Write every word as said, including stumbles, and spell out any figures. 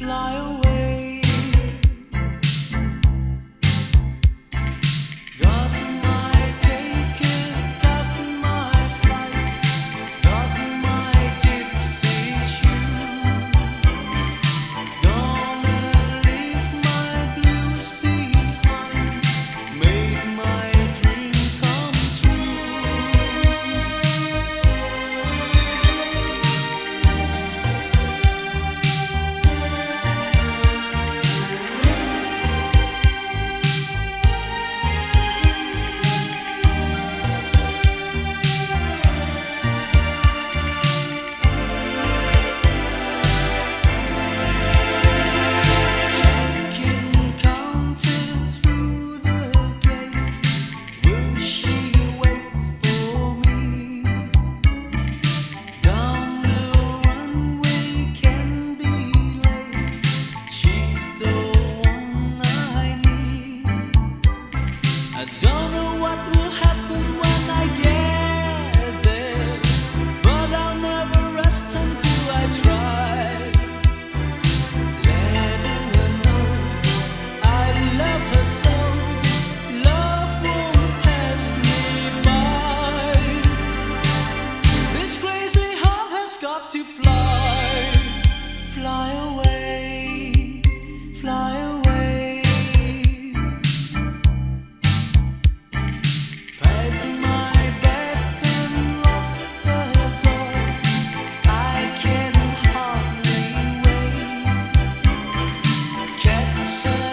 fly away. Got my ticket, got my flight, got my gypsy shoes. Gonna leave my blues behind, make my dream come true. I don't know what will happen when I get there, but I'll never rest until I try. Letting her know I love her so, love won't pass me by. This crazy heart has got to fly, fly away, fly away. So